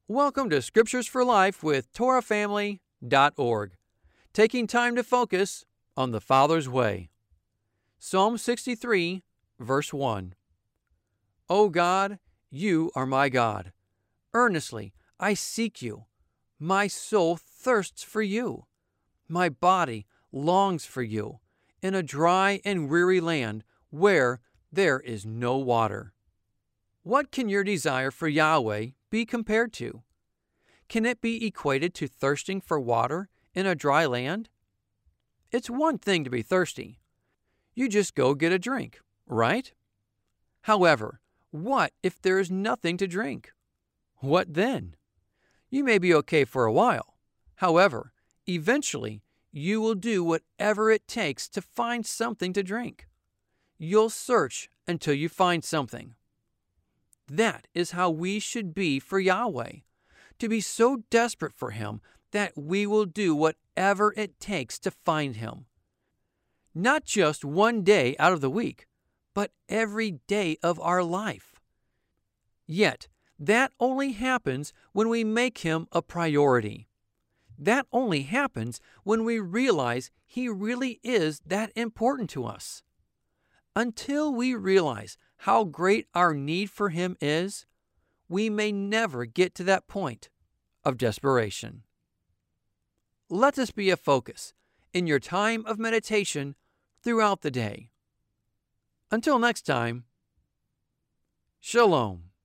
Welcome to Scriptures for Life with TorahFamily.org, taking time to focus on the Father's way. Psalm 63, verse 1. O God, you are my God. Earnestly I seek you. My soul thirsts for you. My body longs for you in a dry and weary land where there is no water. What can your desire for Yahweh be compared to? Can it be equated to thirsting for water in a dry land? It's one thing to be thirsty. You just go get a drink, right? However, what if there is nothing to drink? What then? You may be okay for a while. However, eventually, you will do whatever it takes to find something to drink. You'll search until you find something. That is how we should be for Yahweh, to be so desperate for Him that we will do whatever it takes to find Him. Not just one day out of the week, but every day of our life. Yet, that only happens when we make Him a priority. That only happens when we realize He really is that important to us. Until we realize how great our need for Him is, we may never get to that point of desperation. Let this be a focus in your time of meditation throughout the day. Until next time, Shalom.